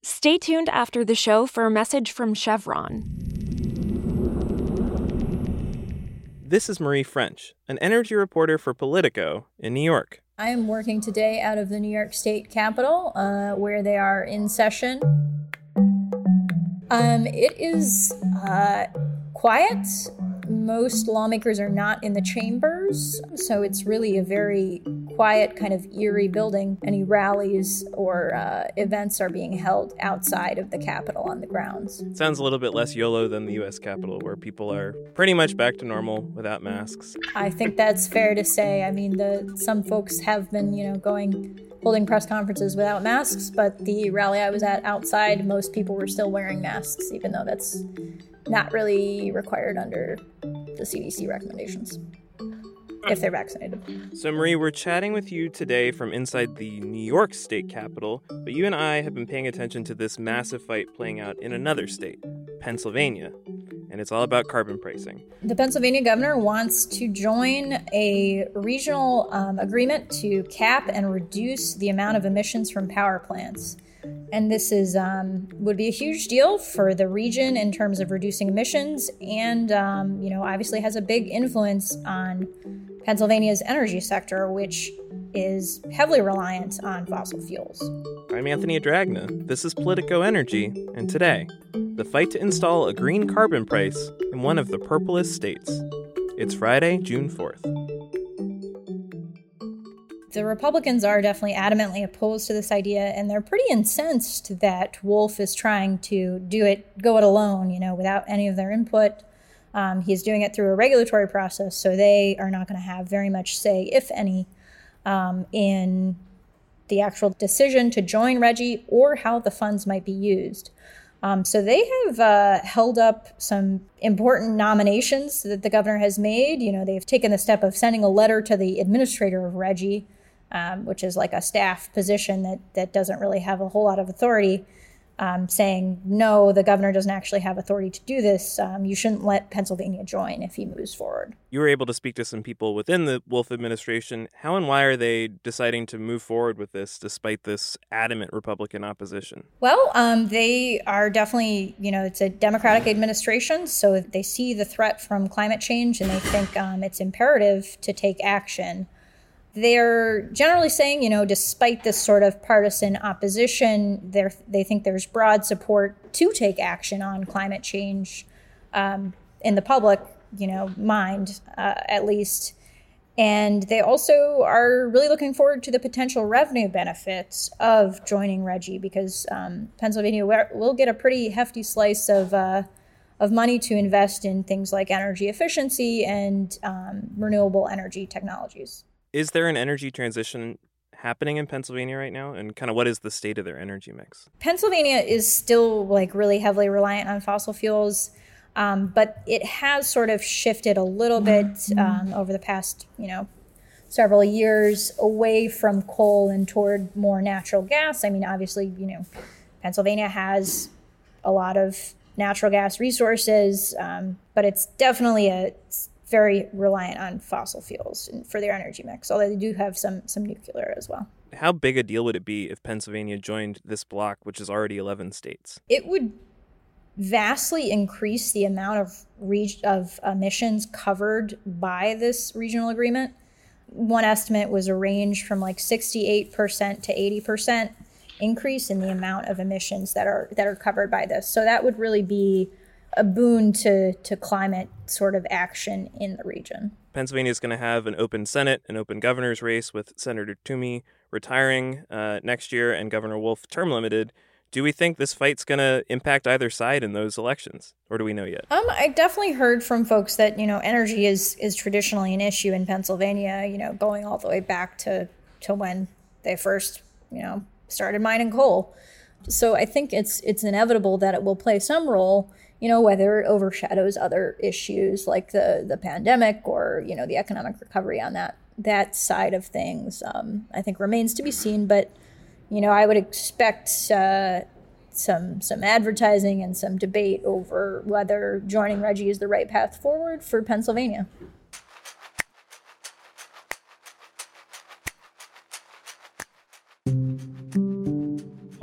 Stay tuned after the show for a message from Chevron. This is Marie French, an energy reporter for Politico in New York. I am working today out of the New York State Capitol, where they are in session. It is quiet. Most lawmakers are not in the chambers, so it's really a very quiet, kind of eerie building. Any rallies or events are being held outside of the Capitol on the grounds. Sounds a little bit less YOLO than the U.S. Capitol, where people are pretty much back to normal without masks. I think that's fair to say. I mean, some folks have been, holding press conferences without masks, but the rally I was at outside, most people were still wearing masks, even though that's not really required under the CDC recommendations, if they're vaccinated. So, Marie, we're chatting with you today from inside the New York State Capitol, but you and I have been paying attention to this massive fight playing out in another state, Pennsylvania, and it's all about carbon pricing. The Pennsylvania governor wants to join a regional agreement to cap and reduce the amount of emissions from power plants. And this would be a huge deal for the region in terms of reducing emissions and, obviously has a big influence on Pennsylvania's energy sector, which is heavily reliant on fossil fuels. I'm Anthony Adragna. This is Politico Energy, and today, the fight to install a green carbon price in one of the purplest states. It's Friday, June 4th. The Republicans are definitely adamantly opposed to this idea, and they're pretty incensed that Wolf is trying to go it alone, without any of their input. He's doing it through a regulatory process, so they are not going to have very much say, if any, in the actual decision to join RGGI or how the funds might be used. So they have held up some important nominations that the governor has made. They've taken the step of sending a letter to the administrator of RGGI, which is like a staff position that doesn't really have a whole lot of authority, saying, no, the governor doesn't actually have authority to do this. You shouldn't let Pennsylvania join if he moves forward. You were able to speak to some people within the Wolf administration. How and why are they deciding to move forward with this despite this adamant Republican opposition? Well, they are definitely, it's a Democratic administration, so they see the threat from climate change and they think it's imperative to take action. They're generally saying, despite this sort of partisan opposition, they think there's broad support to take action on climate change in the public, mind, at least. And they also are really looking forward to the potential revenue benefits of joining RGGI because Pennsylvania will get a pretty hefty slice of money to invest in things like energy efficiency and renewable energy technologies. Is there an energy transition happening in Pennsylvania right now? And kind of what is the state of their energy mix? Pennsylvania is still really heavily reliant on fossil fuels, but it has sort of shifted a little bit over the past, several years away from coal and toward more natural gas. I mean, obviously, Pennsylvania has a lot of natural gas resources, but it's definitely very reliant on fossil fuels for their energy mix, although they do have some nuclear as well. How big a deal would it be if Pennsylvania joined this bloc, which is already 11 states? It would vastly increase the amount of emissions covered by this regional agreement. One estimate was a range from 68% to 80% increase in the amount of emissions that are covered by this. So that would really be a boon to climate sort of action in the region. Pennsylvania is going to have an open Senate, an open governor's race with Senator Toomey retiring next year and Governor Wolf term limited. Do we think this fight's going to impact either side in those elections, or do we know yet? I definitely heard from folks that, energy is traditionally an issue in Pennsylvania, going all the way back to when they first, started mining coal. So I think it's inevitable that it will play some role, whether it overshadows other issues like the pandemic or, the economic recovery on that side of things, I think remains to be seen. But, I would expect some advertising and some debate over whether joining RGGI is the right path forward for Pennsylvania.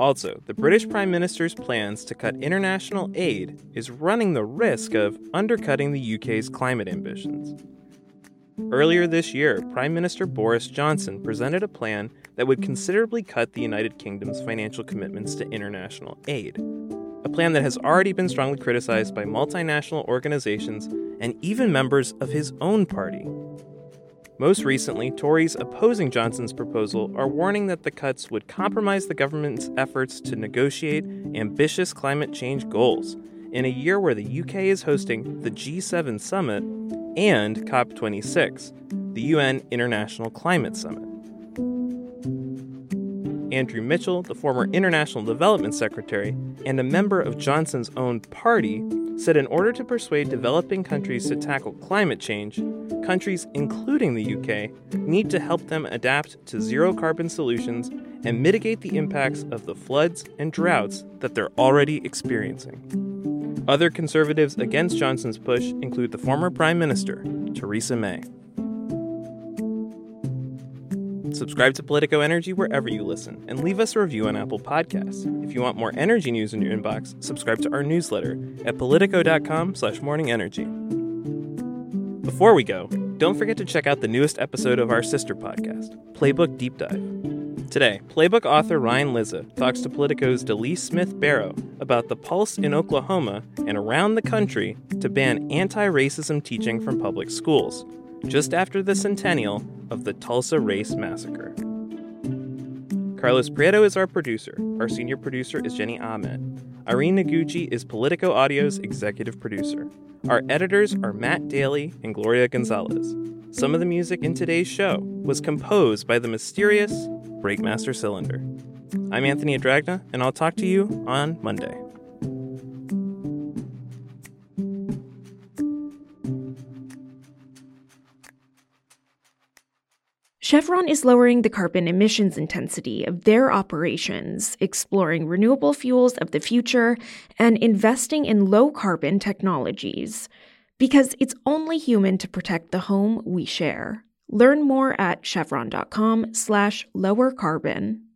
Also, the British Prime Minister's plans to cut international aid is running the risk of undercutting the UK's climate ambitions. Earlier this year, Prime Minister Boris Johnson presented a plan that would considerably cut the United Kingdom's financial commitments to international aid, a plan that has already been strongly criticized by multinational organizations and even members of his own party. Most recently, Tories opposing Johnson's proposal are warning that the cuts would compromise the government's efforts to negotiate ambitious climate change goals in a year where the UK is hosting the G7 summit and COP26, the UN International Climate Summit. Andrew Mitchell, the former International Development Secretary and a member of Johnson's own party, said in order to persuade developing countries to tackle climate change, countries, including the UK, need to help them adapt to zero-carbon solutions and mitigate the impacts of the floods and droughts that they're already experiencing. Other conservatives against Johnson's push include the former Prime Minister, Theresa May. Subscribe to Politico Energy wherever you listen, and leave us a review on Apple Podcasts. If you want more energy news in your inbox, subscribe to our newsletter at politico.com/morningenergy. Before we go, don't forget to check out the newest episode of our sister podcast, Playbook Deep Dive. Today, Playbook author Ryan Lizza talks to Politico's Delise Smith Barrow about the pulse in Oklahoma and around the country to ban anti-racism teaching from public schools, just after the centennial of the Tulsa Race Massacre. Carlos Prieto is our producer. Our senior producer is Jenny Ahmed. Irene Noguchi is Politico Audio's executive producer. Our editors are Matt Daly and Gloria Gonzalez. Some of the music in today's show was composed by the mysterious Breakmaster Cylinder. I'm Anthony Adragna, and I'll talk to you on Monday. Chevron is lowering the carbon emissions intensity of their operations, exploring renewable fuels of the future, and investing in low-carbon technologies. Because it's only human to protect the home we share. Learn more at chevron.com/lowercarbon.